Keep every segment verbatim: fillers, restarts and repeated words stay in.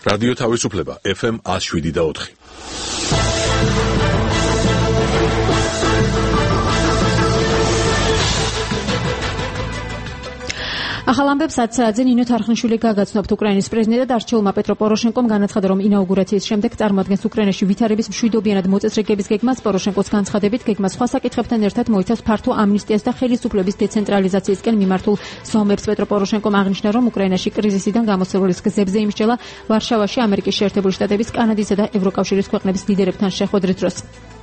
რადიო თავისუფლება ეფ ემ one oh seven და four. ახალ ამბებს ათი საათზე ნინო თარხნიშვილი გაგაცნობთ. უკრაინის პრეზიდენტად არჩეულმა პეტრო პოროშენკომ განაცხადა, რომ ინაუგურაციის შემდეგ წარმოადგენს უკრაინაში ვითარების მშვიდობიანად მოწესრიგების გეგმას. პოროშენკოს განცხადებით, გეგმა სხვა საკითხებთან ერთად მოიცავს ფართო ამნისტიას და ხელისუფლების დეცენტრალიზაციისკენ მიმართულ ზომებს. პეტრო პოროშენკომ აღნიშნა, რომ უკრაინაში კრიზისიდან გამოსწორების გზებზე იმსჯელა ვარშავაში ამერიკის შეერთებული შტატების, კანადისა და ევროკავშირის ქვეყნების ლიდერებთან შეხვედრის დროს.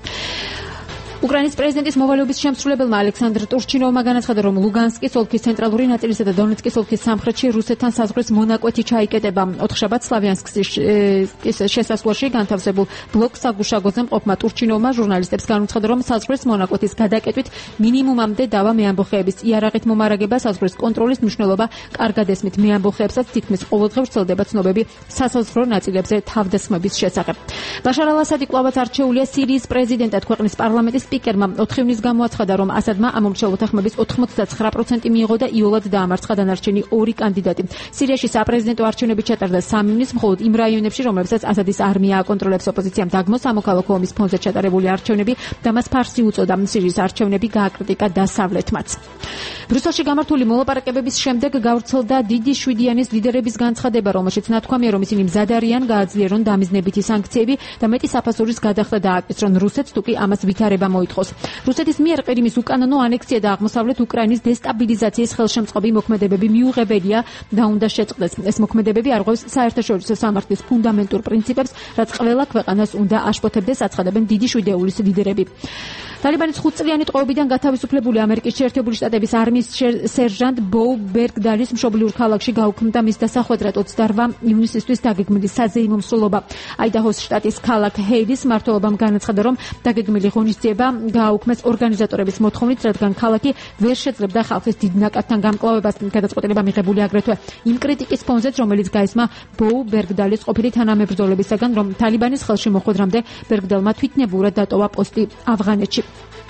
უკრაინის პრეზიდენტის მოვალეობის შემსრულებელმა ალექსანდრ ტურჩინოვმა განაცხადა, რომ ლუგანსკის ოლქის ცენტრალური ნაწილისა და დონეცკის ოლქის სამხრეთში რუსეთთან საზღვრის მონაკვეთი ჩაიკეტება. ოთხშაბათს სლავიანსკის შესასვლელში განთავსებულ ბლოკ საგუშაგოზე მყოფმა ტურჩინოვმა ჟურნალისტებს განუცხადა, რომ საზღვრის მონაკვეთის გადაკეტვით მინიმუმამდე დავა მეამბოხეების იარაღით მომარაგება, საზღვრის კონტროლის მნიშვნელობა კარგად ესმით. მეამბოხეებსაც თითქმის ყოველდღე ვრცელდება ცნობები სასაზღვრო ნაწილებზე თავდასხმების შესახებ. ბაშარ ალ-ასადი კვლავაც არჩეულია სირიის პრეზიდენტად. ქვეყნის პარლამენტის სპიკერმა ოთხი ივნის გამოაცხადა, რომ ასადმა ამ ომშეულთა ხმების ოთხმოცდათსამი პროცენტი მიიღო და იოლად დაამარცხა დანარჩენი ორი კანდიდატი. სირიაში საპრეზიდენტო არჩევნები ჩატარდა სამი ივნის, მხოლოდ იმ რაიონებში, რომლებსაც ასადის არმია აკონტროლებს. ოპოზიციამ დაგმო სამოქალაქო ომის ფონზე ჩატარებული არჩევნები და მას ფარსი უწოდა. სირიის არჩევნები გააკრიტიკა დასავლეთმაც. ბრიუსელში გამართული მოლაპარაკებების შემდეგ გავრცელდა დიდი შვიდიანის ლიდერების განცხადება, რომელშიც ნათქვამია, რომ ისინი მზად არიან გააძლიერონ დამიზნებითი სანქციები და მეტი საფასურის გადახდა დააკისრონ რუსეთს, თუკი ამას ვითარება მოითხოვს. რუსეთის მიერ ყირიმის უკანონო ანექსია და აღმოსავლეთ უკრაინის დესტაბილიზაციის ხელშემწყობი მოქმედებები მიუღებელია და უნდა შეწყდეს. ეს მოქმედებები არღვევს საერთაშორისო სამართლის ფუნდამენტურ პრინციპებს, რაც ყველა ქვეყანას უნდა აშფოთებდეს, აცხადებენ დიდი შვიდეულის ლიდერები. ტალიბანის ხუთწლიანი ტყვეობიდან გათავისუფლებული ამერიკის შეერთებული შტატების არმიის სერჟანტ ბოუ ბერგდალის მშობლიურ ქალაქში გაუქმდა მის დასახვედრად ოცდაოთხ ივნისისთვის დაგეგმილი საზეიმო მსვლელობა. აიდაჰოს შტატის ქალაქ ჰეილის მმართველობამ განაცხადა, რომ დაგეგმილი ღონისძიება გააუქმეს ორგანიზატორების მოთხოვნით, რადგან ქალაქი ვერ შეძლებდა ხალხის დიდ ნაკადთან გამკლავებას. გადაწყვეტილება მიღებული აგრეთვე იმ კრიტიკის ფონზეც, რომელიც გაისმა ბოუ ბერგდალის ყოფილი თანამებრძოლებისაგან, რომ ტალიბანის ხელში მოხვედრამდე ბერგდალმა თვითნებურად დატოვა პოსტი ავღანეთში.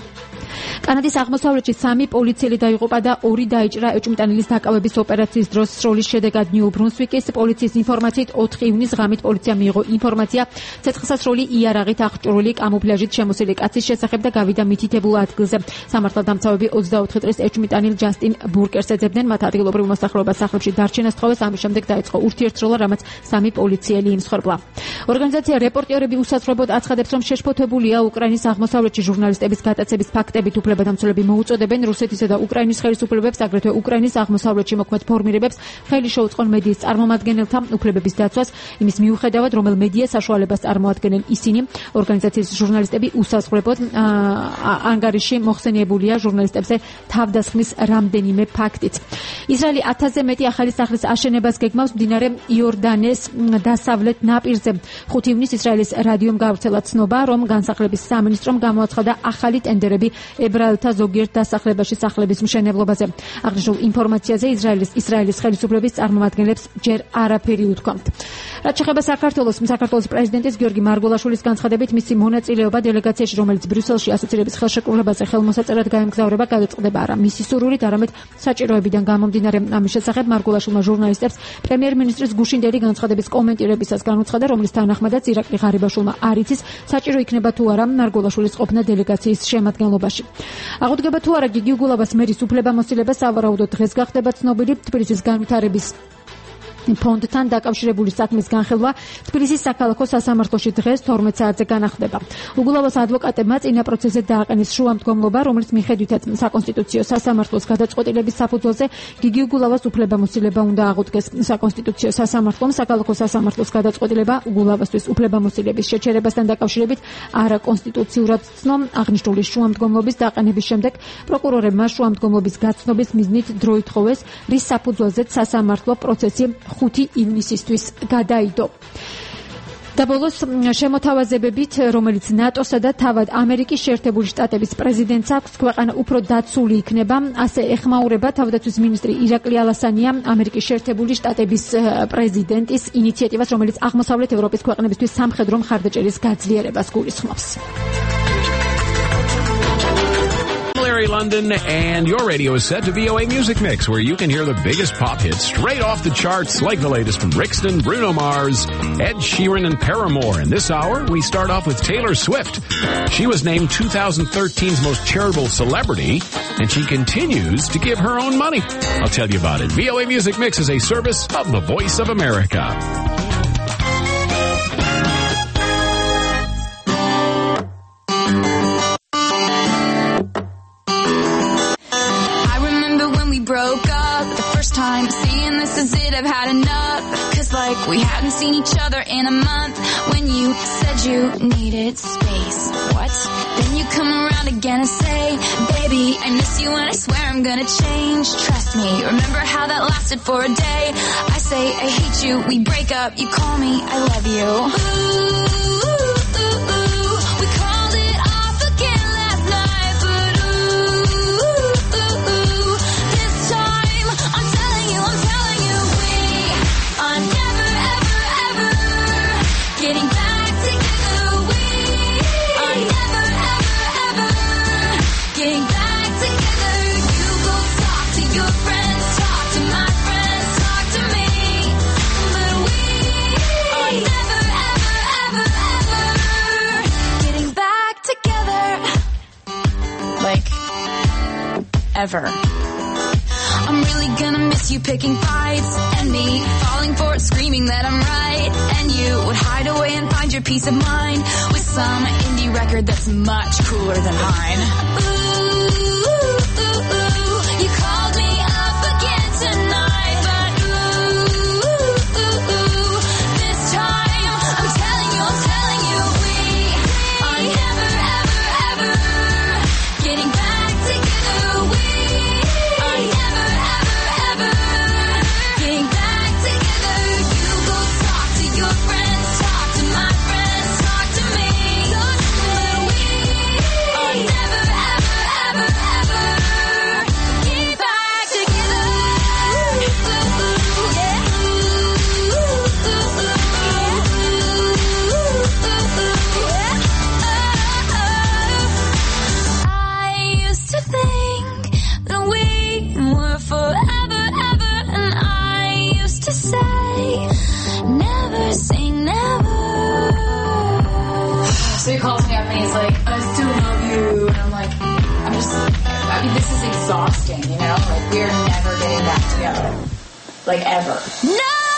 კანადის აღმოსავლეთში სამი პოლიციელი დაიღუპა და ორი დაიჭრა ეჭვმიტანილის დაკავების ოპერაციის დროს. სროლის შედეგად ნიუ ბრუნსვიკის პოლიციის ინფორმაციით ოთხი ივნის ღამით პოლიციამ მიიღო ინფორმაცია ცეცხლსასროლი იარაღით აღჭურვილი კამუფლაჟით შემოსილი კაცის შესახებ და გავიდა მითითებულ ადგილზე. სამართალდამცავები ოცდაოთხი წლის ეჭვმიტანილ ჯასტინ ბურკერს ეძებდნენ. მათ ადგილობრივ მოსახლეობას სახლებში დარჩენას თხოვეს. ამის შემდეგ დაიწყო ურთიერთსროლა, რამაც სამი პოლიციელი იმსხვერპლა. ორგანიზაცია რეპორტერები უსაზღვროდ აცხადებს, რომ შეშფოთებულია უკრაინის აღმოსავლეთში ჟურნალისტების გატაცების ფაქტებით. უფლებადამცველები მოუწოდებენ რუსეთისა და უკრაინის ხელისუფლებებს, აგრეთვე უკრაინის აღმოსავლეთში მოქმედ ფორმირებებს ხელი შეუწყონ მედიის წარმომადგენელთა უფლებების დაცვას, იმის მიუხედავად, რომელ მედია საშუალებას წარმოადგენენ ისინი. ორგანიზაციის ჟურნალისტები უსაზღვროდ ანგარიში მოხსენიებულია ჟურნალისტებზე თავდასხმის რამდენიმე ფაქტიც. ისრაელი ათასზე მეტი ახალი სახლის აშენებას გეგმავს მდინარე იორდანეს დასავლეთ ნაპირზე. ხუთი ივნის ისრაელის რადიომ გავრცელა ცნობა, რომ განსახლების სამინისტრომ გამოაცხადა ახალი ტენდერები ებრაელთა ზოგიერთ დასახლებაში სახლების მშენებლობაზე. აღნიშნულ ინფორმაციაზე ისრაელის ისრაელის ხელისუფლების წარმომადგენლებს ჯერ არაფერი უთქვამთ. რაც შეეხება საქართველოს, საქართველოს პრეზიდენტის გიორგი მარგველაშვილის განცხადებით, მისი მონაწილეობა დელეგაციაში, რომელიც ბრიუსელში ასოცირების ხელშეკრულებაზე ხელმოსაწერად გაემგზავრება, გადაწყდება არა მისი სურვილით, არამედ საჭიროებიდან გამომდინარე. ამის შესახებ მარგველაშვილმა ჟურნალისტებს პრემიერ-მინისტრის გუშინდელი განცხადების კომენტირებისას განუცხადა, რომლის თანახმადაც ირაკლი ღარიბაშვილმა არ იცის, საჭირო იქნება თუ არა მარგველაშვილის ყოფნა დელეგაციის შემადგენლობაში. აღუდგება თუ არა გიგი უგულავას მერის უფლებამოსილება სავარაუდოდ დღეს გახდება ცნობილი. თბილისის განვითარების ფონდთან დაკავშირებული საქმის განხილვა თბილისის საქალაქო სასამართლოში დღეს თორმეტ საათზე განახდება. უგულავას ადვოკატებმა წინა პროცესზე დააყენეს შუამდგომლობა, რომელიც მიხედვითაც საკონსტიტუციო სასამართლოს გადაწყვეტილების საფუძველზე გიგი უგულავას უფლებამოსილება უნდა აღუდგეს. საკონსტიტუციო სასამართლომ საქალაქო სასამართლოს გადაწყვეტილება უგულავასთვის უფლებამოსილების შეჩერებასთან დაკავშირებით არაკონსტიტუციურად ცნო. აღნიშნული შუამდგომლობის დაყენების შემდეგ პროკურორებმა შუამდგომლობის გაცნობის მიზნით დრო ითხოვეს, რის საფუძველზეც სასამართლო პროცესი ხუთი ივნისისთვის გადაიდო. და ბოლოს შემოთავაზებებით, რომელიც ნატოსა და თავად ამერიკის შეერთებული შტატების პრეზიდენტს აქვს, ქვეყანა უფრო დაცული იქნება, ასე ეხმაურება თავდაცვის მინისტრი ირაკლი ალასანია ამერიკის შეერთებული შტატების პრეზიდენტის ინიციატივას, რომელიც აღმოსავლეთ ევროპის ქვეყნებისთვის სამხედრო მხარდაჭერის გაძლიერებას გულისხმობს. London, and your radio is set to V O A Music Mix, where you can hear the biggest pop hits straight off the charts, like the latest from Brixton, Bruno Mars, Ed Sheeran, and Paramore. And this hour, we start off with Taylor Swift. She was named two thousand thirteen's most charitable celebrity, and she continues to give her own money. I'll tell you about it. V O A Music Mix is a service of the Voice of America. Broke up the first time, saying this is it, I've had enough. Cause like we hadn't seen each other in a month. When you said you needed space, what? Then you come around again and say, baby, I miss you and I swear I'm gonna change. Trust me, remember how that lasted for a day? I say I hate you, we break up, you call me, I love you. Ooh, ooh, ooh, ooh. We called it off again last night, but ooh, ooh, ooh, ooh. I'm telling you, I'm telling you, we are never, ever, ever getting back together. We are never, ever, ever getting back together. You go talk to your friends, talk to my friends, talk to me. But we are never, ever, ever, ever getting back together. Like, ever. I'm really gonna miss you picking fights, and me falling for it, screaming that I'm right. And you would hide away and find your peace of mind with some indie record that's much cooler than mine. Ooh, ooh, ooh, you called me up again tonight, but ooh, ooh, ooh, this time I'm telling you, I'm telling you, we are never, ever, ever getting back together. We are never, getting back together. You go talk to your friends, talk to my friends, talk to me. But we are never, ever, ever, ever getting back together. Yeah. I used to think that we were forever. To say, never say never. So he calls me up and he's like, I still love you. And I'm like, I'm just, I mean, this is exhausting, you know? Like, we're never getting back together. Like, ever. No!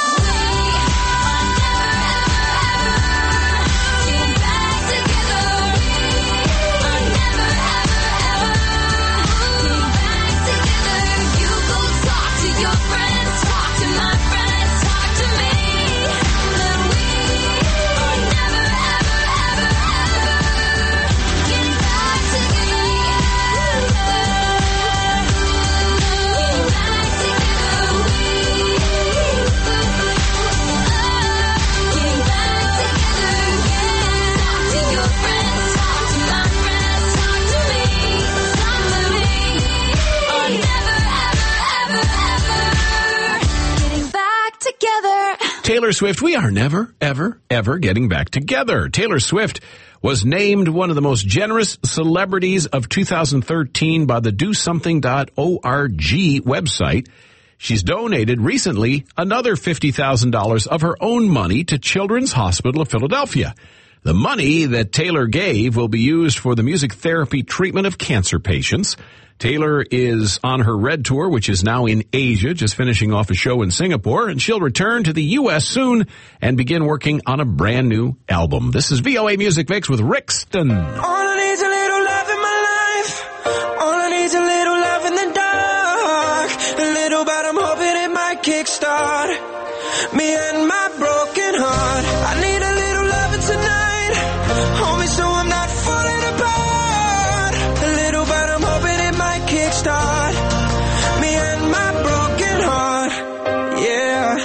Taylor Swift, we are never, ever, ever getting back together. Taylor Swift was named one of the most generous celebrities of two thousand thirteen by the do something dot org website. She's donated recently another fifty thousand dollars of her own money to Children's Hospital of Philadelphia. The money that Taylor gave will be used for the music therapy treatment of cancer patients. Taylor is on her Red Tour, which is now in Asia, just finishing off a show in Singapore, and she'll return to the U S soon and begin working on a brand new album. This is V O A Music Mix with Rixton. All I need is a little love in my life. All I need is a little love in the dark. A little, but I'm hoping it might kickstart me and my broken heart. I need a little loving tonight. Hold me so I'm not falling apart. A little, but I'm hoping it might kickstart me and my broken heart. Yeah.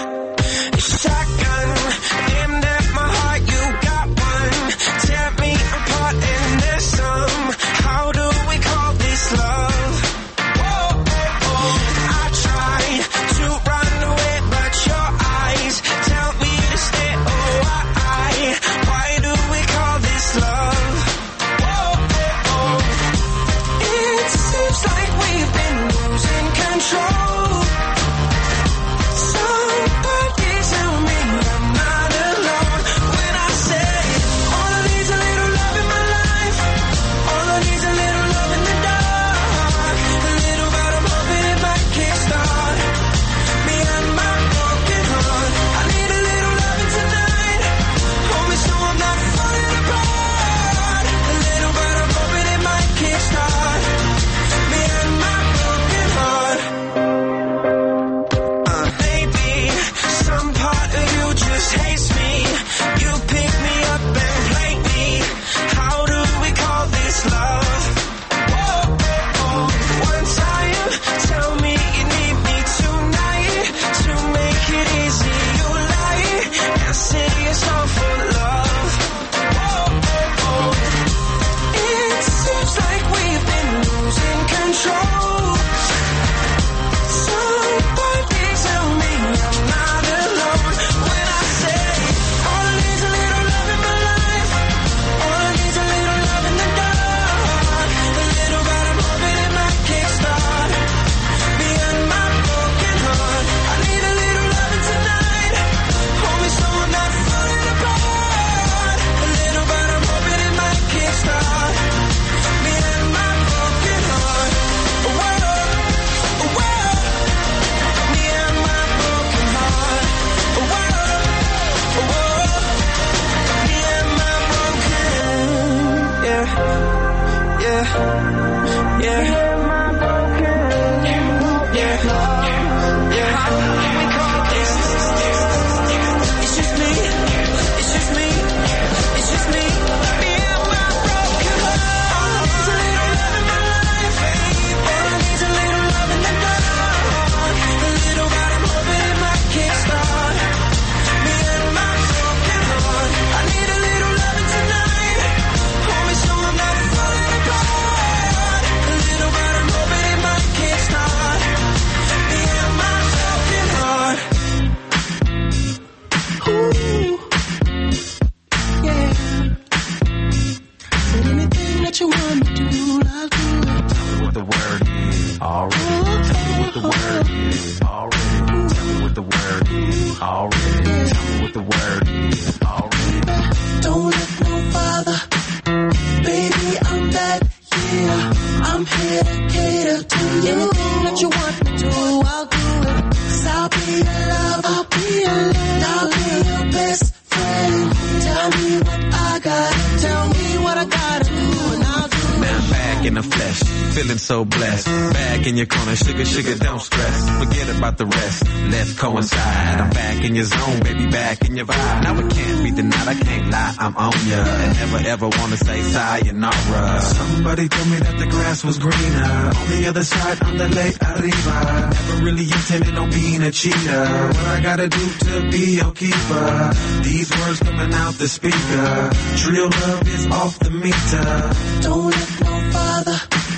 Shotgun aimed at my heart. You got one. Tear me apart in this control. Somebody tell me I'm not alone when I say all I need is a little love in my life. All I need is a little love in the dark. A little but I'm hoping it might kickstart me and my broken heart. I need a little loving tonight. Hold me so I'm not falling apart. A little but I'm hoping it might kickstart me and my broken heart. Whoa, whoa. Me and my broken heart. Whoa, whoa. Me and my broken. Yeah, yeah, yeah. Yeah, yeah. It's just me. It's just me. It's just me. Me and my broken heart. All I need is a little love in my life. All I need is a little love in the dark. A little but I'm hoping it might kickstart me and my broken heart. I need a little loving tonight. Hold me so I'm not falling apart. A little but I'm hoping it might kickstart me and my broken heart. Ooh, yeah. Said anything that you want me to do, I'll do it. Tell me what the word is already. Tell me what the word is already. Tell me what the word is already. Tell me what the word is already. Don't look no farther, baby, I'm that, yeah. I'm here to cater to you. Anything that you want me to, I'll do it. Cause I'll be your love, I'll be your love, I'll be your best friend. Tell me what I got, tell me what I gotta do, and I'll do it. Now I'm back in the flesh, feeling so blessed. Back in your corner, sugar, sugar, don't stress. Forget about the rest, let's coincide. I'm back in your zone, baby, back in your vibe. Now it can't be denied, I can't lie, I'm on ya. And never ever wanna say sayonara. Somebody told me that the grass was greener on the other side, on the lake arriba. Never really intended on being a cheater. What I gotta do to be your keeper? These words coming out the speaker. Real love is off the meter. Don't look no farther,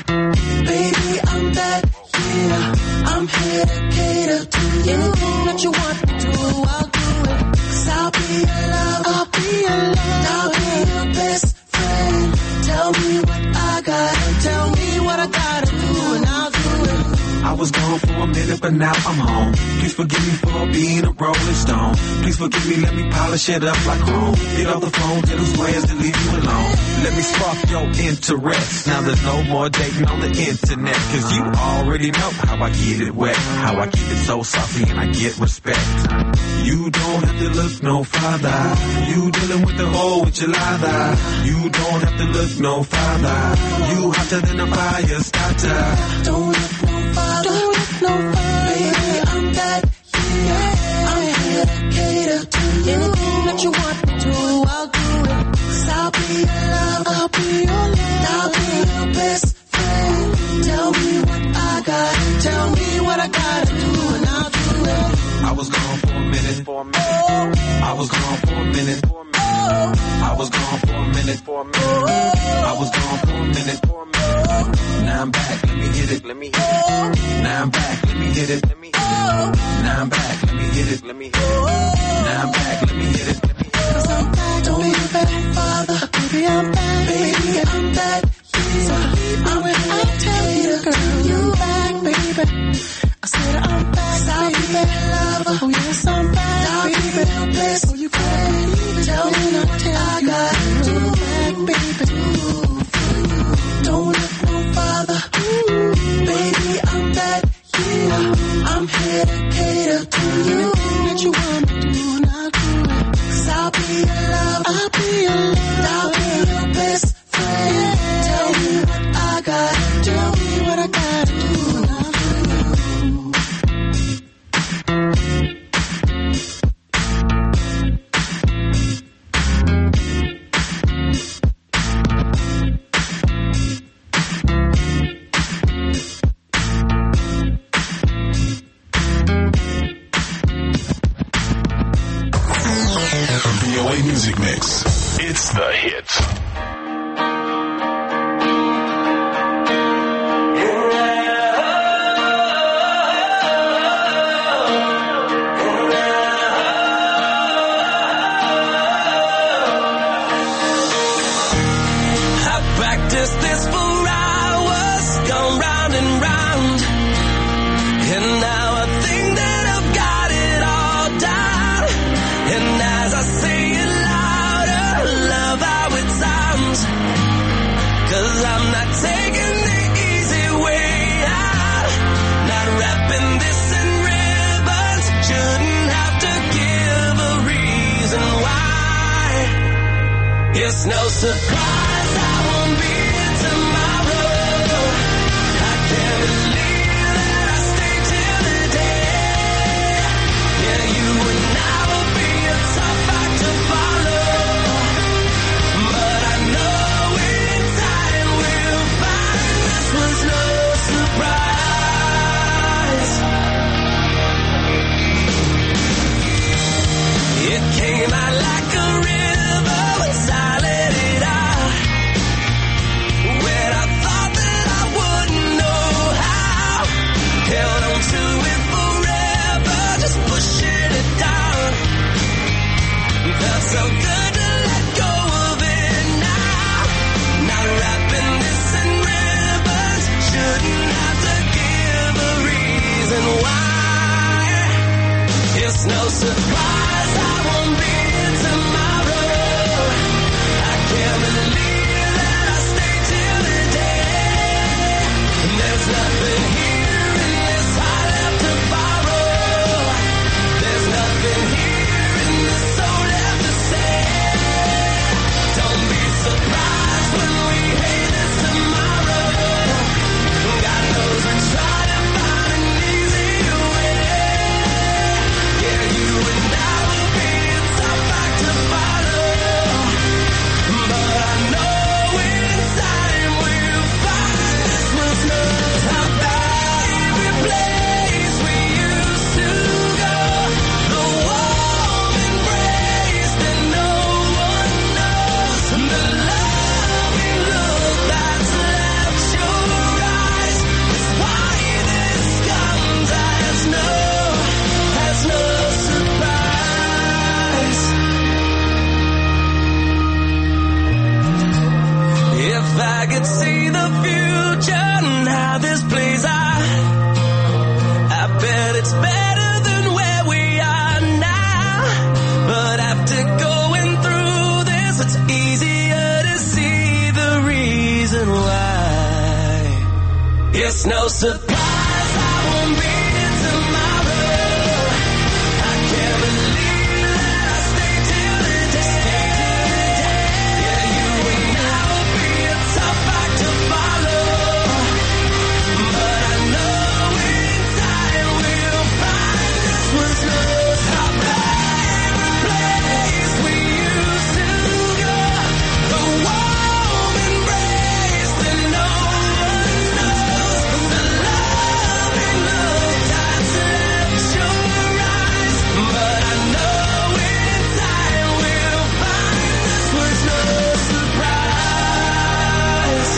baby, I'm that, yeah. I'm here to cater to you. Anything that you want me to, I'll do it. Cause I'll be your love, I'll be your love, I'll be your best friend. Tell me what I got, tell me what I gotta do, and I'll do it. I was gone for a minute, but now I'm home. Please forgive me for being a rolling stone. Please forgive me, let me polish it up like chrome. Get off the phone, tell those players to leave you alone. Let me spark your interest. Now there's no more dating on the internet. Cause you already know how I get it wet. How I keep it so saucy and I get respect. You don't have to look no farther. You dealing with the whole enchilada. You don't have to look no farther. You hotter than a fire starter. Don't look no farther, don't look no farther, baby, I'm that, yeah. I'm here to cater to you. Anything that you want me to, I'll do it. Cause I'll be your love, I'll be your love, I'll be your best friend. Tell me what I got, tell me what I gotta do, and I'll do it. I was gone for a minute, for a minute. Oh. I was gone for a minute, for a minute. Oh. I was gone for a minute, for a minute. Oh. I was gone for a minute, for a minute. Oh. Now I'm back, let me hit it, let me hit it. Oh. Now I'm back, let me hit it, let me hit it. Oh. Now I'm back, let me hit it, let me hit it. Oh. Now I'm back, let me hit it, let me hit it. Cause I'm back, don't be back, father. Baby, I'm back, baby, I'm back. Yeah. I'm here to cater to you, back, baby. I said I'm back, I'll be your lover. Oh yes, I'm back, I'll be your best. Oh, you can believe it. Tell me not till I got to back, baby. Don't look no farther, baby. I'm that, yeah. I'm here to cater to you. Anything that you want me to do, and I'll do it. Cause I'll be your lover, I'll be your love, I'll be your best friend. Tell me what I got, tell me what I gotta do, and I'll do it. Music Mix. It's the hits. You're right. surprise, I won't be here tomorrow. I can't believe that I stayed till the day. Yeah, you and I will be a tough act to follow, but I know in time we'll find this was no surprise. It came out like a river once I let it out. When I thought that I wouldn't know how, held on to it forever, just pushing it down. Felt so good to let go of it now. Not wrapping this in ribbons, shouldn't have to give a reason why. It's no surprise I won't be here tomorrow. I can't believe that I stayed till the day. And there's nothing here in this heart left to borrow. There's nothing here in this soul left to say. Don't be surprised when we hate this tomorrow. God knows we try to find an easier way. Yeah, you and I will be a tough act to follow, but I know in time we'll find this was not our favorite place we used to go. The warm embrace that no one knows, the loving look that's left your eyes. Is why this comes as no, as no surprise. If I could see the future and how this plays out, I bet it's better than where we are now. But after going through this, it's easier to see the reason why. It's no surprise I won't be here tomorrow. I can't believe that I stayed till the day. Yeah, you and I will be a tough act to follow, but I know in time we'll find this was not our favorite place we used to go. The warm embrace that no one knows, the loving look that's left your eyes. But I know in time we'll find this was no surprise.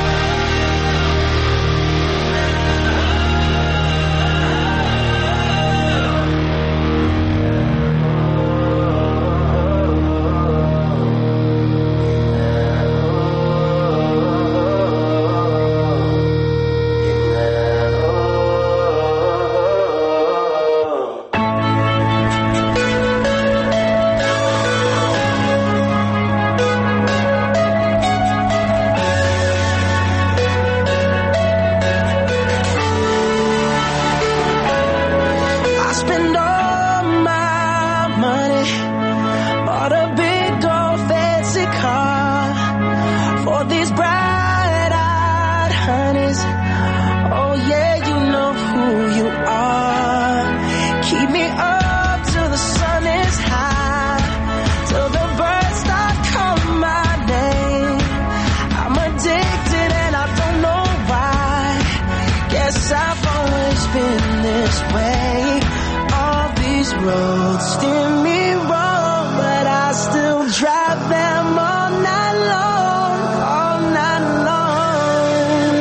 I spend all my money, bought a big old fancy car for these bright-eyed honeys. Oh yeah, you know who you are. Keep me up till the sun is high, till the birds start calling my name. I'm addicted and I don't know why. Guess I've always been this way. All these roads steer me wrong, but I still drive them all night long, all night long.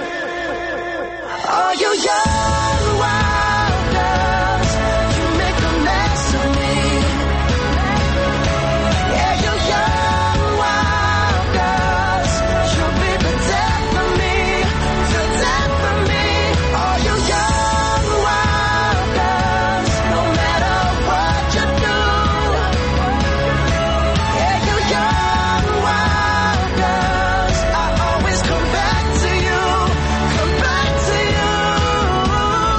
Oh, you young wild girls, you make a mess of me. Yeah, you young wild girls, you'll be the death of me, the death of me. Oh, you young wild girls, no matter what you do. Yeah, you young wild girls, I always come back to you, come back to you.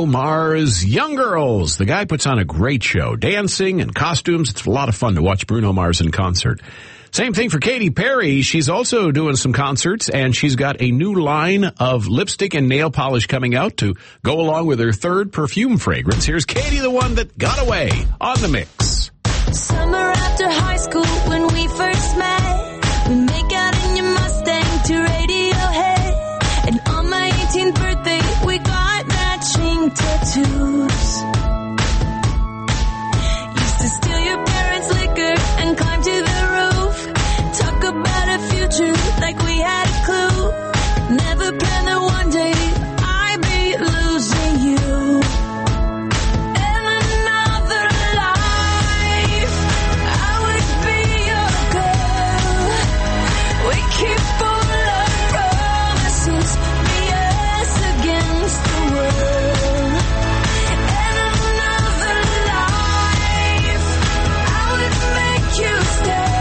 Bruno Mars, Young Girls. The guy puts on a great show. Dancing and costumes. It's a lot of fun to watch Bruno Mars in concert. Same thing for Katy Perry. She's also doing some concerts, and she's got a new line of lipstick and nail polish coming out to go along with her third perfume fragrance. Here's Katy, the one that got away, on the mix. Summer after high school when we first met, we make out in your Mustang to Radiohead. And on my eighteenth birthday, we got matching tattoos. Used to steal your parents' liquor and climb to the roof. Talk about a future like we had a clue. Never planned that one day I'd be losing you. In another life, I would be your girl. We keep all our promises, be us against the world. In another life, I would make you stay.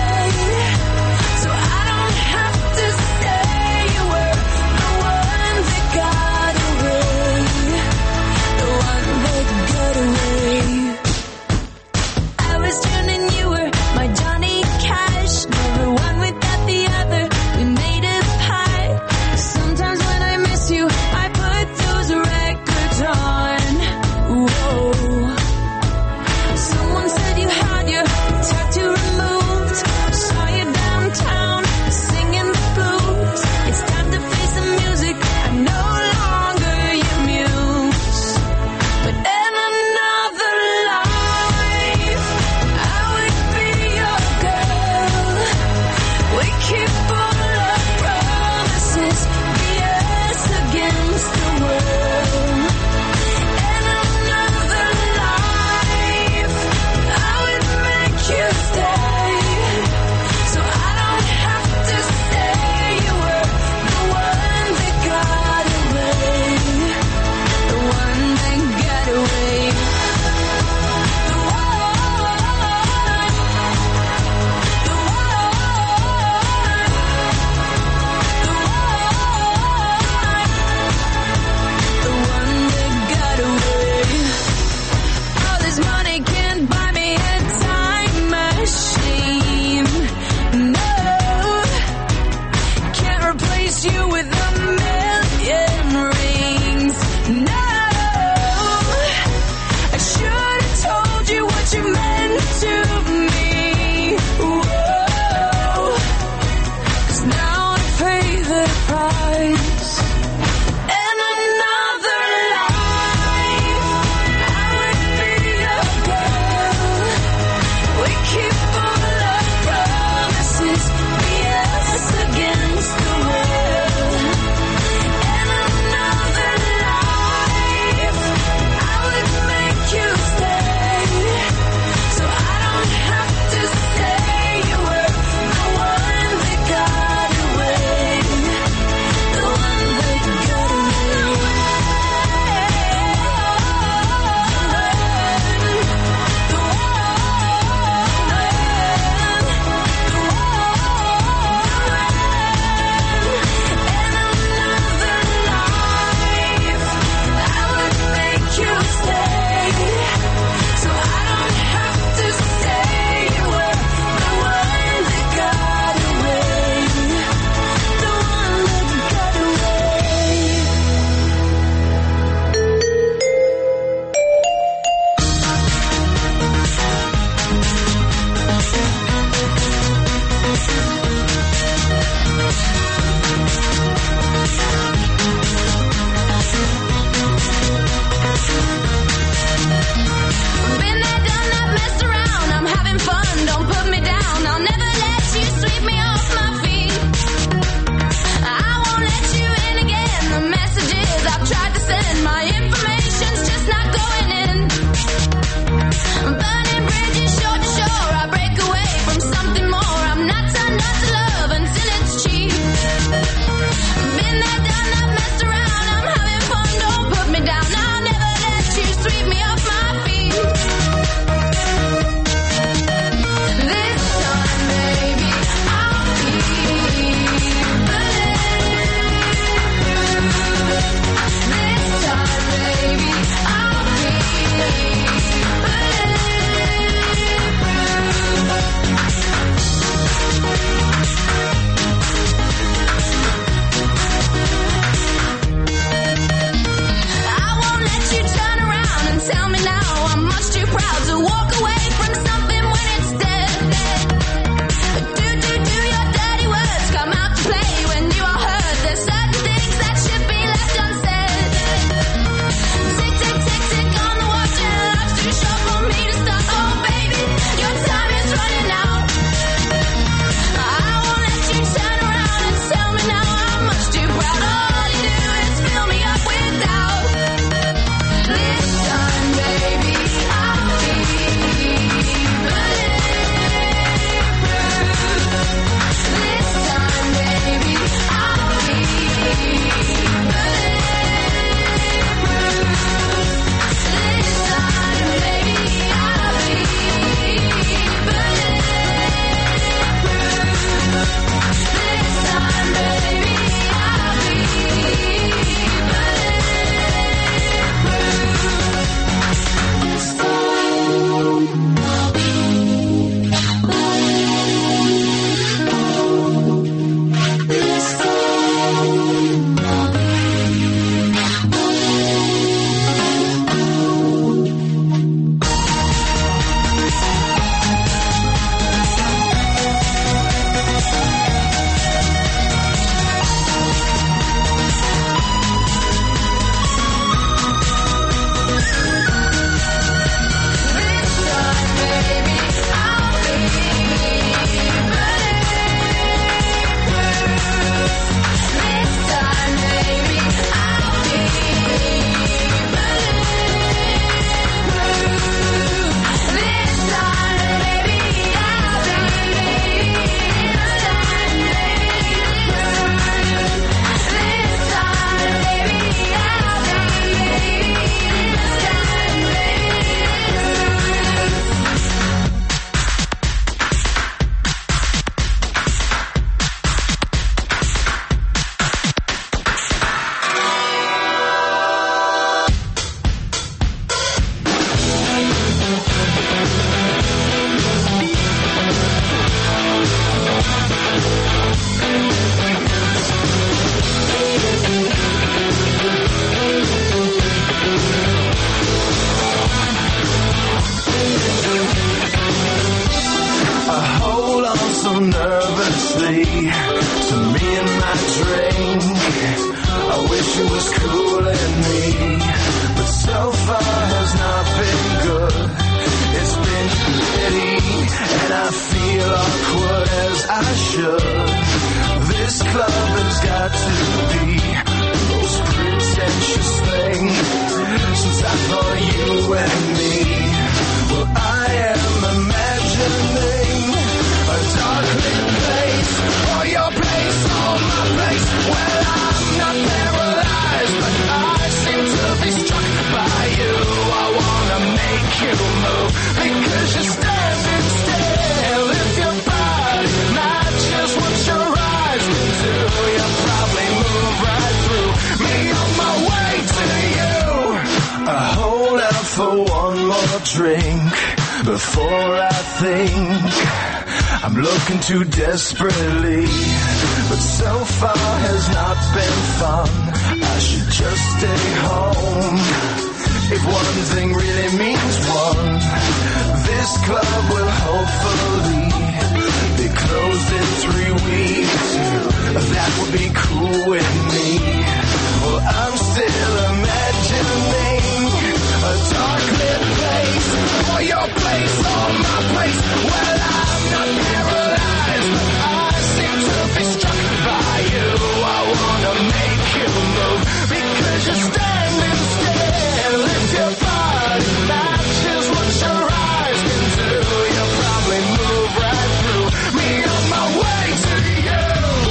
was cooling me, but so far has not been good. It's been pity, and I feel awkward as I should. This club has got to be the most pretentious thing since I thought you and me. Well, I am imagining a dark lit place, or your place, or my place. Well, I'm not paralyzed, but I seem to be struck by you. I wanna make you move because you're standing still. If your body matches what your eyes can do, you'll probably move right through me on my way to you. I hold out for one more drink before I think I'm looking too desperately, but so far has not been fun. I should just stay home. If one thing really means one, this club will hopefully be closed in three weeks. That would be cool with me. Well, I'm still imagining a dark lit place, or your place, or my place. Well, I'm not paralyzed, but I seem to be struck by you. I wanna make you move because you're standing still. If your body matches what your eyes can do, you'll probably move right through me on my way to you.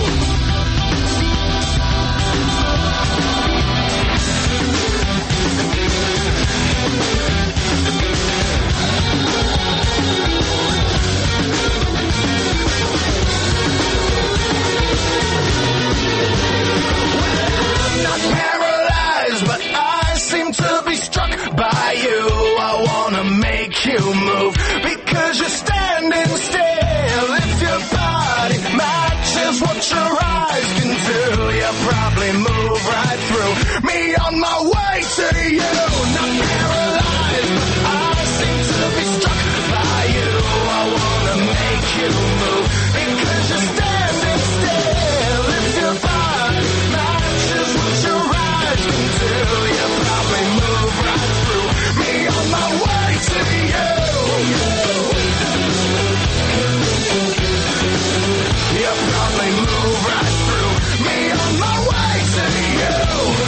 Not paralyzed, but I seem to be struck by you. I wanna make you move because you're standing still. If your body matches what your eyes can do, you'll probably move right through me on my way to you. Not paralyzed, but I seem to be struck by you. I wanna make you move because you're standing still. If your body matches what your eyes can do, you'll probably move right through me on my way to you. You'll probably move right through me on my way to you.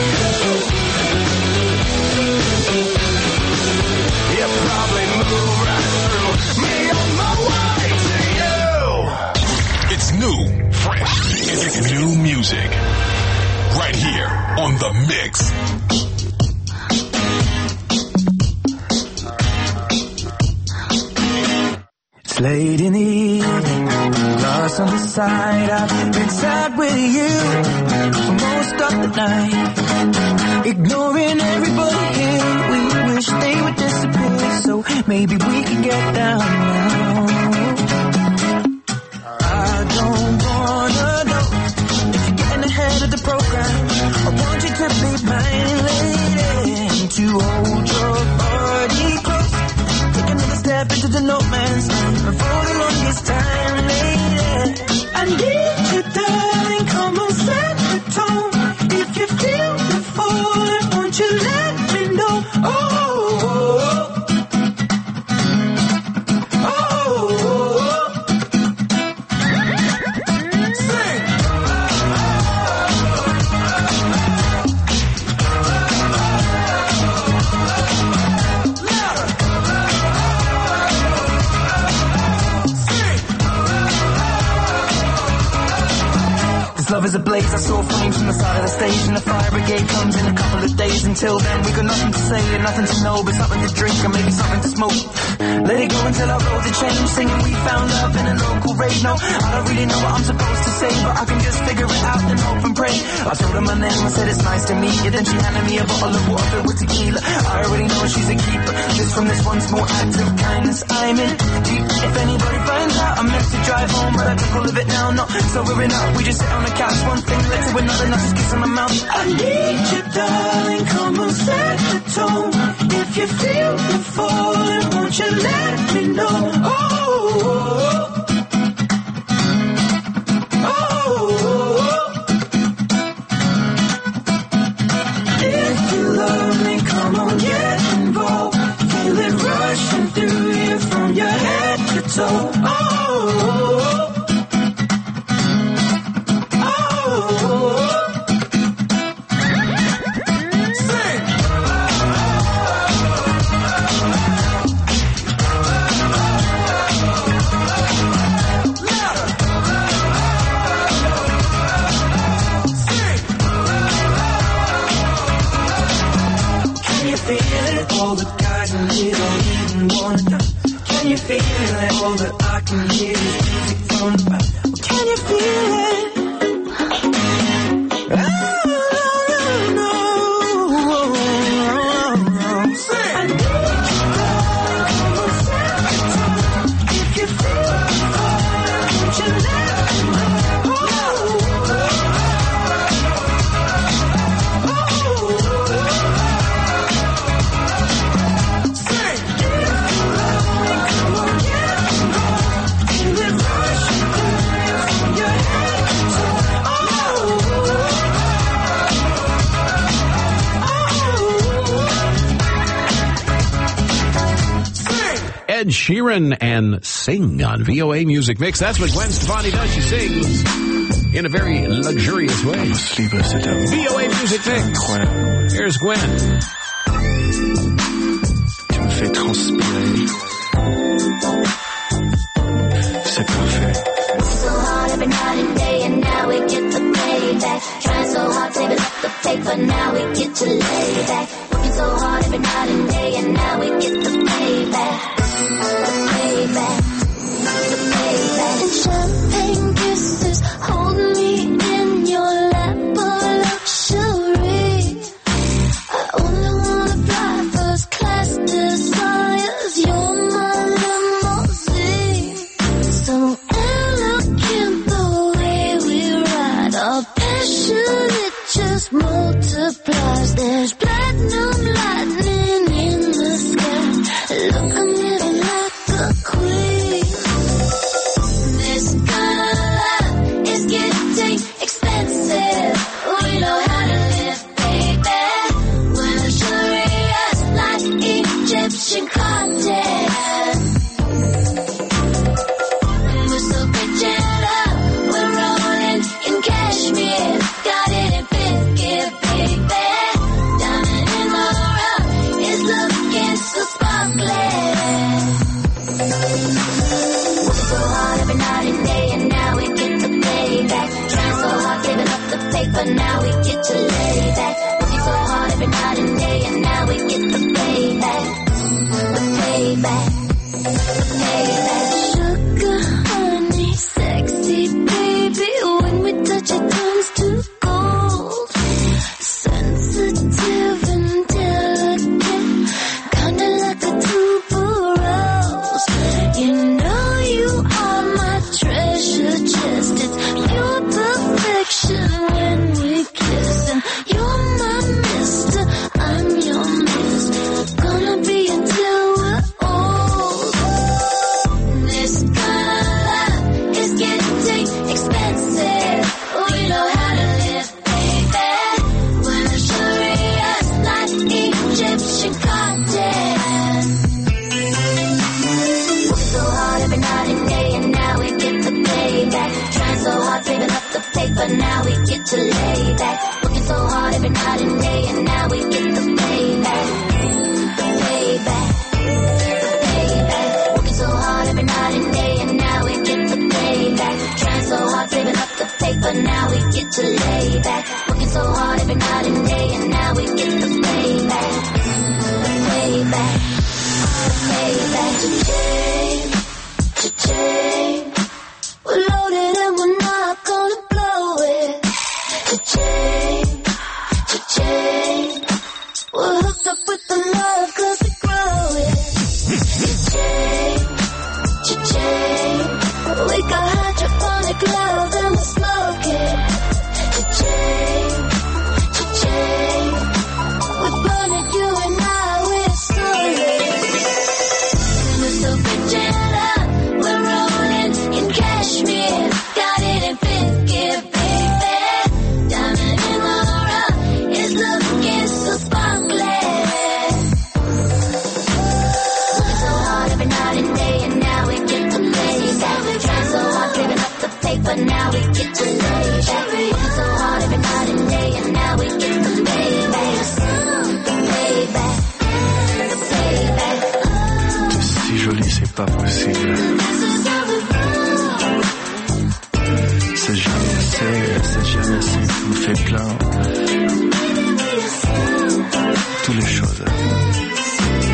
You'll probably move right through me on my way to you. It's new, fresh, it's new music. Right here on The Mix. It's late in the evening, lost on the side. I've been sad with you for most of the night, ignoring everybody here. We wish they would disappear, so maybe we could get down now. I don't wanna know if you're getting ahead of the program. I want you to be my lady, to hold your body close. Take another step into the no man's land for the longest time, lady. I need you, darling, come on, set the tone. If you feel the falling, won't you let me know? Oh, oh, oh, oh, oh. Sing. Love is a blaze, I saw flames from the side of the stage, and the fire brigade comes in a couple of days. Until then, we got nothing to say and nothing to know, but something to drink and maybe something to smoke. Let it go until I roll the change, singing we found love in a local radio. I don't really know what I'm supposed to say, but I can just figure it out and hope and pray. I told her my name, I said it's nice to meet you, then she handed me a bottle of water with tequila. I already know she's a keeper, just from this one small act of kindness I'm in deep. If anybody finds out, I'm meant to drive home, but I took all of it now, not sobering up. We just sit on the couch, one thing led to another, not just kiss on my mouth. I need you, darling, come on, set the tone. If you feel the falling, won't you let me know? Oh, oh, oh, oh, oh. all the guiding you don't even want to. Can you feel it? All that I can hear is music from the back. Can you feel it? Oh, no, no, no. Sing. I need you. If you feel it, don't you let me know. Ed Sheeran and Sing on V O A Music Mix. That's what Gwen Stefani does. She sings in a very luxurious way. V O A Music Mix. Here's Gwen. Tu me fais transpirer. C'est parfait. So hard every night and day, and now we get the payback. Trying so hard, saving up the paper, now we get to lay back. Working so hard every night and day, and now we get the payback. The payback, the payback. And champagne kisses, hold me in your lap of luxury. I only wanna fly first class desires. You're my limousine. So elegant the way we ride. Our passion, it just multiplies. There's platinum lightning in the sky. Look, I'm living like a queen. This kind of life is getting expensive. We know how to live, baby. We're luxurious like Egyptian cotton. We're so rich in love, we're rolling in cashmere. Got it in biscuit, baby. Diamond in the rough is looking so sparkly. Working so hard every night and day, and now we get the payback. Trying so hard, saving up the paper, now we get to lay back. Working so hard every night and day, and now we get the payback. The payback, the payback. Sugar, honey, sexy baby, when we touch it turns to gold. Sensitive and delicate, kinda like a tuberose. You know you are my treasure chest. It's pure perfection when we kiss. And you're my mister, I'm your miss. Gonna be until we're old. This kind of life is getting expensive. We know how to live, baby. We're luxurious like Egyptian cotton. Working so hard every night and day, and now we get the payback. Trying so hard, saving up the paper, now we get to lay back. Working so hard every night and day, and now we get the payback. The payback, the payback. Working so hard every night and day, and now we get the payback. Trying so hard, saving up the paper, now we get to lay back. Working so hard every night and day, and now we get the payback. The payback, the payback. Cha-ching, cha-ching. We're loaded and we're not gonna blow it. Cha-ching, cha-ching. We're hooked up with the love 'cause we grow it. Cha-ching, cha-ching. We got hydroponic love and we smoke it. Cha-ching, cha-ching. We burn it, you and I, we're sorry. We're so rich in love, we're rolling in cashmere. Got it in biscuit, baby. Diamond in the rough is looking so sparkly. Working so hard every night and day, and now we get the payback. Trying so hard, saving up the paper, now we get to lay back. Working so hard every night and day, and now we get the payback. The payback, the payback. T'es si jolie, c'est pas possible. C'est jamais assez, c'est jamais assez. Tu me fais plein. Toutes les choses.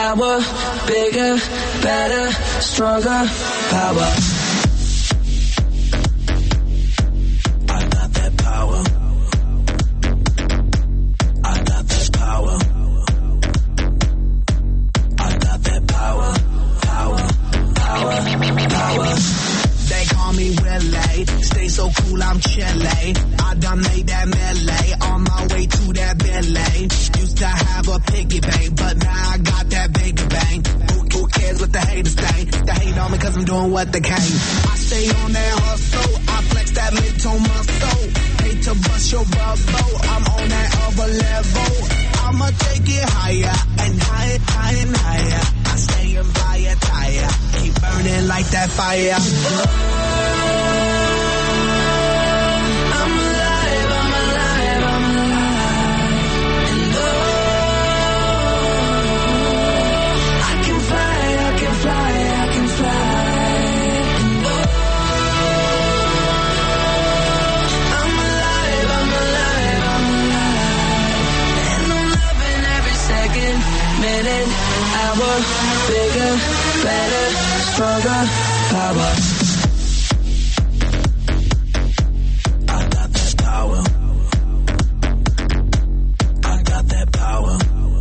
Power, bigger, better, stronger, power. I got that power. I got that power. I got that power. Power, power, power. They call me Willie, stay so cool, I'm chilly. I done made that melee, on my way to that Billy. Used to have a piggy bank, but now I got that bigger bang. Who, who cares what the haters think? They hate on me cause I'm doing what they can. I stay on that hustle, I flex that mid-tone muscle. Hate to bust your bubble, I'm on that other level. I'ma take it higher, and higher, higher, and higher. I stay in fire, tire, keep burning like that fire. Oh, I'm alive, I'm alive, I'm alive. And oh, I can fly, I can fly, I can fly. And oh, I'm alive, I'm alive, I'm alive. And I'm loving every second, minute, hour, bigger, better, stronger, power. I got that power. I got that power.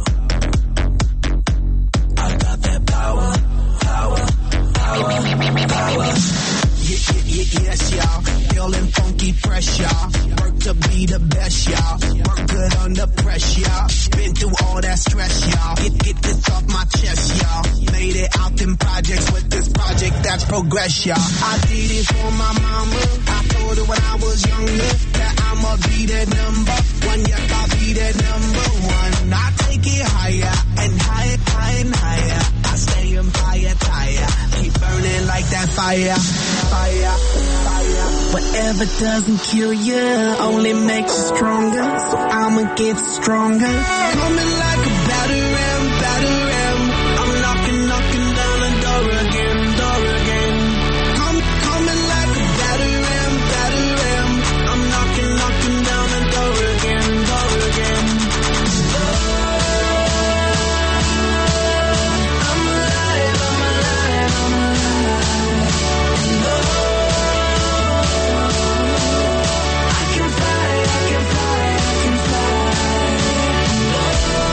I got that power. Power, power, power. Yeah, yeah, yeah, yes, y'all. Feeling funky, fresh, y'all. Work to be the best, y'all. Work good under pressure, y'all. Been through all that stress, y'all. Get, get this off my chest, y'all. Made it out in projects with this project that's progress, y'all. I did it for my mama. I told her when I was younger that I'ma be that number one. Yep, I'll be that number one. I take it higher and higher, higher and higher. I stay in fire, tire. Keep burning like that fire. Fire, fire. Whatever doesn't kill you only makes you stronger. So I'ma get stronger. Coming like a battering, battering. I'm knocking, knocking down the door again, door again. Come, coming like a battering, battering. I'm knocking, knocking down the door again, door again. Oh, I'm alive, I'm alive, I'm alive. And oh, I can fly, I can fly, I can fly. And oh,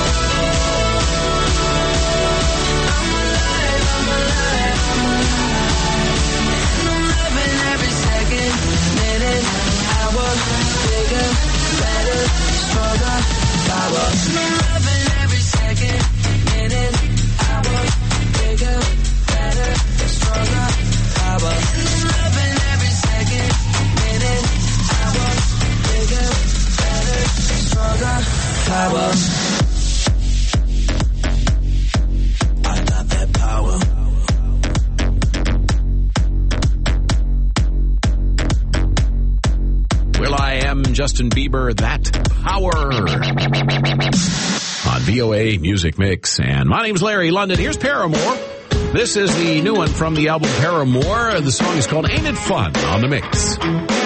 I'm alive, I'm alive, I'm alive. And I'm loving every second, minute, hour, bigger, better, stronger, power. I'm loving every second, minute, hour, bigger, better, stronger, power. And I'm loving every second, minute, hour, bigger, better, stronger, power. I got that power. Will I Am, Justin Bieber, That Power on V O A Music Mix. And my name's Larry London. Here's Paramore. This is the new one from the album Paramore. The song is called Ain't It Fun on the Mix.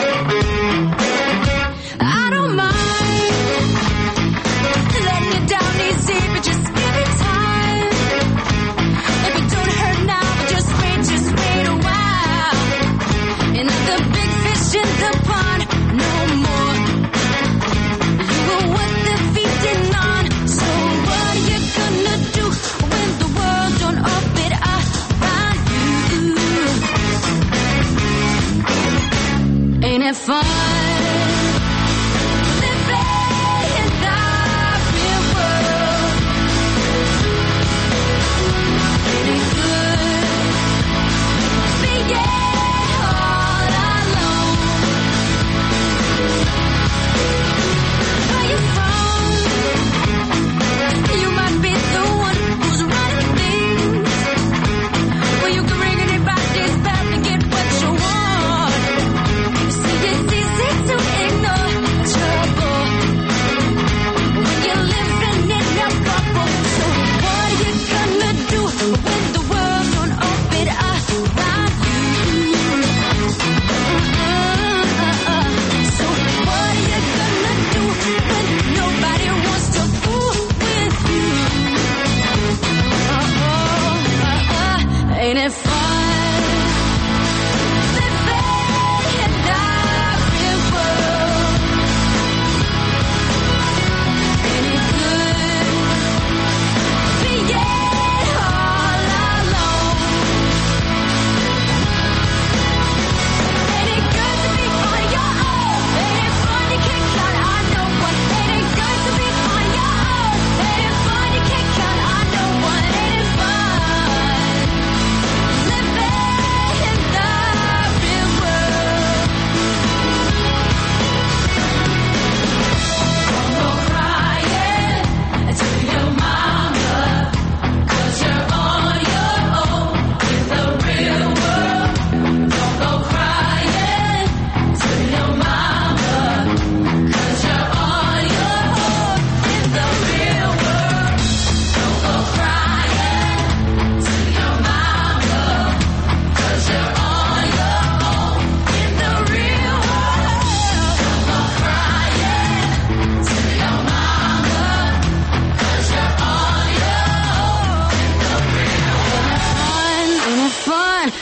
I don't mind letting you down easy, but just give it time. If it don't hurt now, but just wait, just wait a while. And the big fish in the pond, no more. You were what they're feeding on. So what are you gonna do when the world don't orbit around you? Ain't it fun? It's easy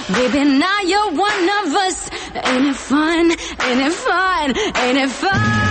Baby, now you're one of us. Ain't it fun? Ain't it fun? Ain't it fun?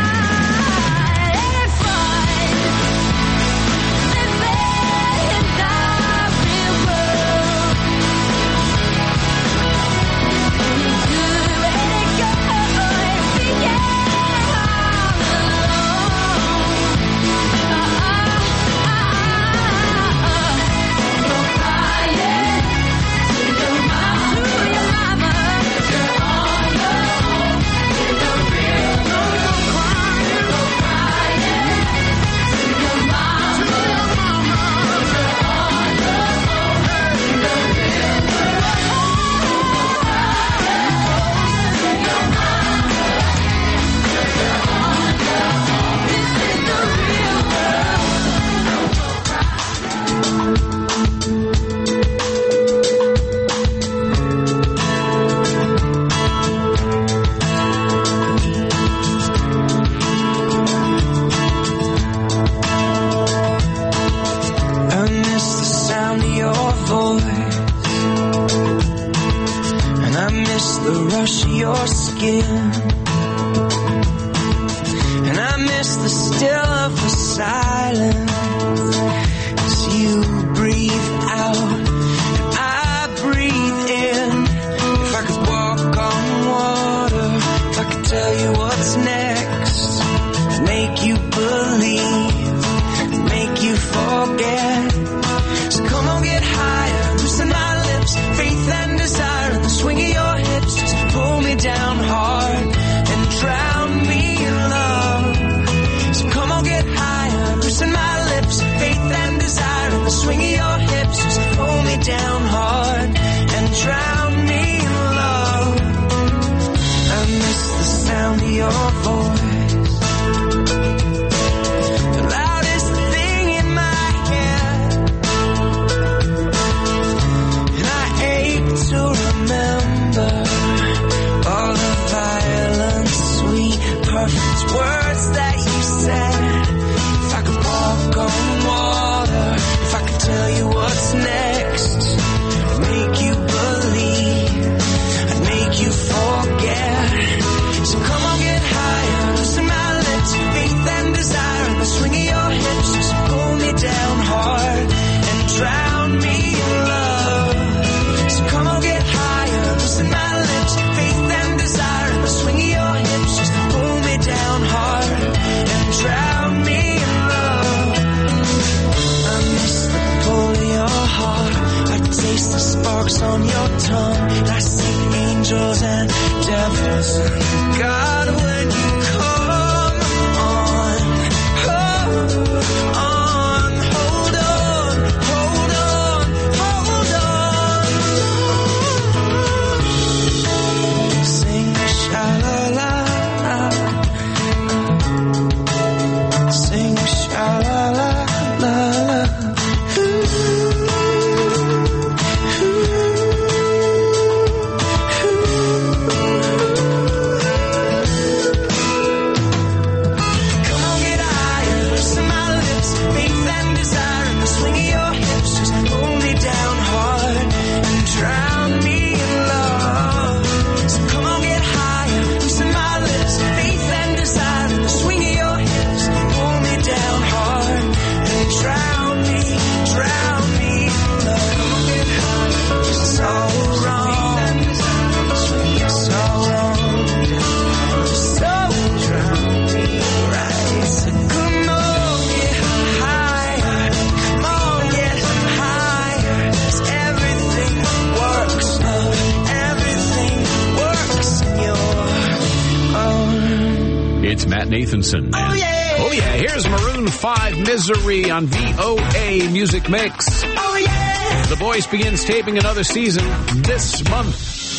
Nathanson. Oh yeah. Oh yeah, here's Maroon five Misery on V O A Music Mix. Oh yeah. The Voice begins taping another season this month.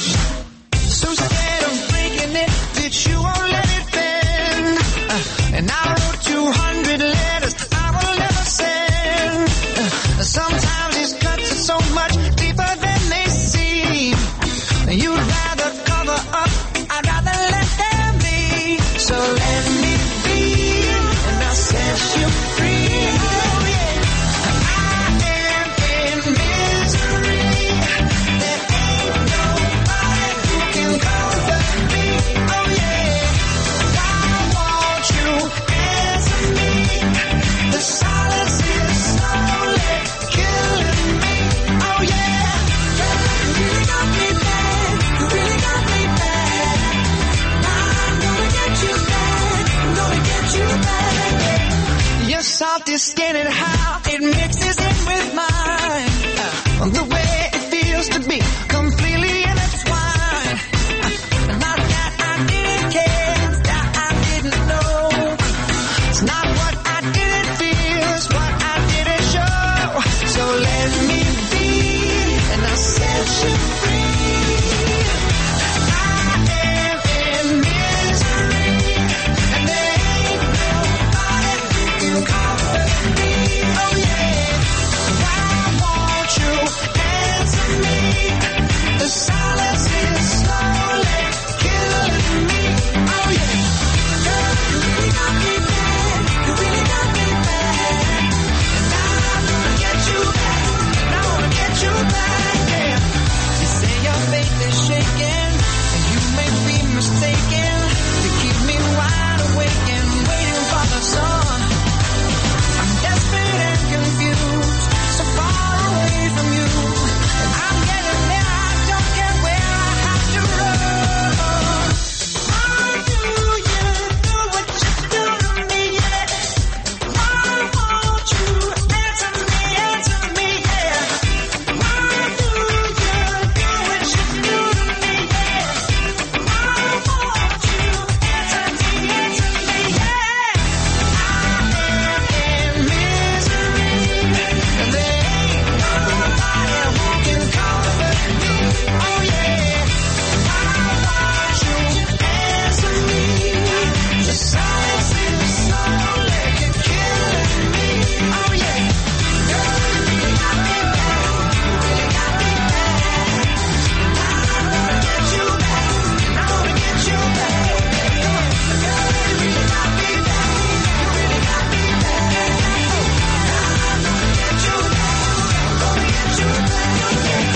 So instead of breaking it, did you won't let it bend? Uh, and I wrote two hundred letters I will never send. Uh, sometimes these cuts are so much deeper than they seem. You'd rather cover up, I'd rather let them be. So let me be, and I'll set you free. Oh yeah, I am in misery. There ain't no used to be completely intertwined. Not that I didn't care, it's that I didn't know. It's not what I didn't feel, it's what I didn't show. So let me be, and I'll set you free. I am in misery, and there ain't nobody who can comfort me. Oh yeah, why won't you answer me? The silence is slowly killing me. Oh yeah, girl, you really got me bad, you really got me bad. And I wanna get you back, and I wanna get you back, yeah. You say your faith is shaking, and you may be mistaken. You keep me wide awake and waiting for the sun. I'm desperate and confused, so far away from you. And I'm getting there, I don't care where I have to run. Why do you do what you do to me, yeah? Why won't you answer me, answer me, yeah? Why do you do what you do to me, yeah? Why won't you answer me, answer me, yeah? I am in misery, and there ain't nobody who can comfort me. Oh yeah, why won't you answer me? The silence is slowly killing me. Oh yeah, girl, you really got me bad, you really got me bad. I wanna get you back, I wanna get you back. Girl, you really got me bad, you really got me bad. I wanna get you back, I'm gonna get you back, yeah.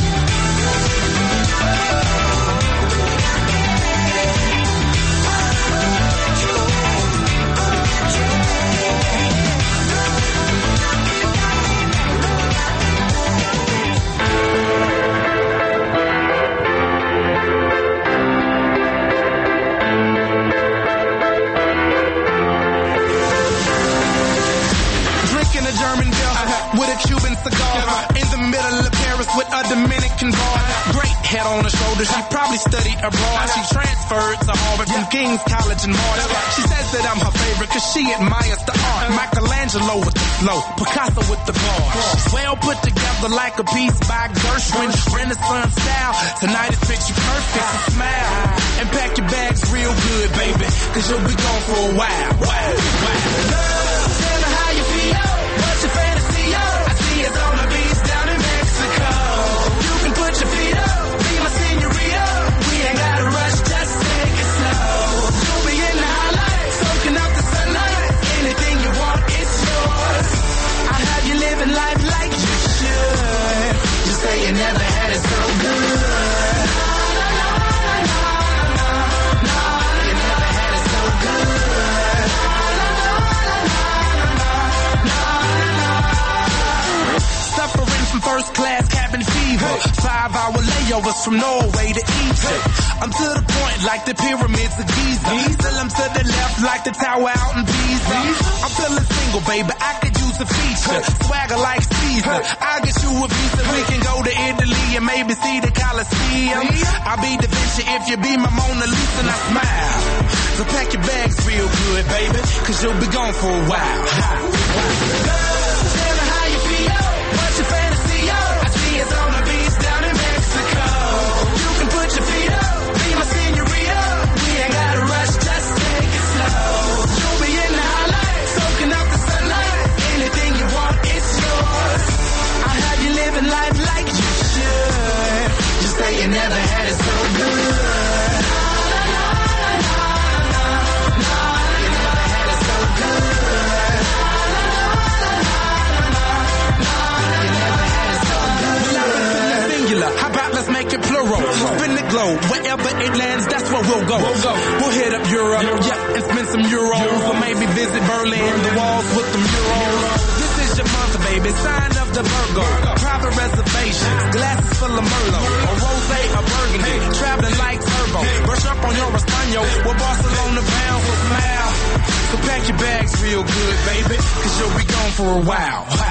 Drinking a German beer with a Cuban cigar. In the middle of Paris with a Dominican bar. Great head on her shoulder, she probably studied abroad. She transferred to Harvard from King's College in March. She says that I'm her favorite cause she admires the art. Michelangelo with the flow, Picasso with the bars. Well put together like a piece by Gershwin. Renaissance style, tonight is picture perfect. So smile and pack your bags real good, baby, cause you'll be gone for a while. Wow, wow. Love, tell me how you feel. What's your fantasy? I see it's on the beach down in Mexico. You can put your feet up, be my senorita. We ain't gotta rush, just take it slow. You'll be in the highlight, soaking up the sunlight. Anything you want, it's yours. I have you living life like you should. You say you never had it so good. You never had it so good. Suffering from first class cabin fever. Five hour layovers from Norway to Egypt. I'm to the point like the pyramids of Giza. Still I'm to the left like the tower out in Pisa. I'm feeling single, baby, I could use a feature. Swagger like Caesar, I'll get you a visa. We can go to Italy and maybe see the Colosseum. I'll be Da Vinci if you be my Mona Lisa and I smile. So pack your bags real good, baby, cause you'll be gone for a while. Love, tell me how you feel. What's your fantasy? I see it's on the beach down in Mexico. You can put your feet up, be my senorita. We ain't gotta rush, just take it slow. You'll be in the highlight, soaking up the sunlight. Anything you want, it's yours. I have you living life like you should. Just say you never had it so good. You never had it so good. How about let's make it plural? Spin the globe, wherever it lands, that's where we'll go. We'll, go. We'll hit up Europe, yeah, and spend some euros. Or maybe visit Berlin, the walls with the murals. This is your month, baby, sign of the Virgo. Private reservations, glasses full of Merlot. A rosé, a burgundy, traveling like turbo. Brush up on your Espanol, we're Barcelona bound, so smile. So pack your bags real good, baby, cause you'll be gone for a while.